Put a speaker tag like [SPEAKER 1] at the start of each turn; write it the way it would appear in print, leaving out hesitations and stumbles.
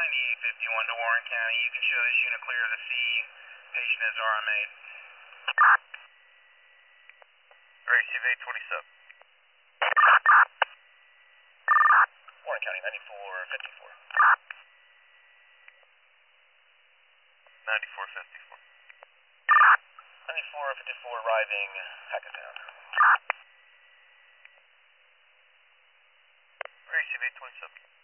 [SPEAKER 1] 9051 to Warren County. You can show this unit clear of the scene. Patient is RMA.
[SPEAKER 2] Receive 827.
[SPEAKER 1] Warren County, 9454.
[SPEAKER 2] 9454.
[SPEAKER 1] 9454 arriving Hackettstown.
[SPEAKER 2] Receive 827.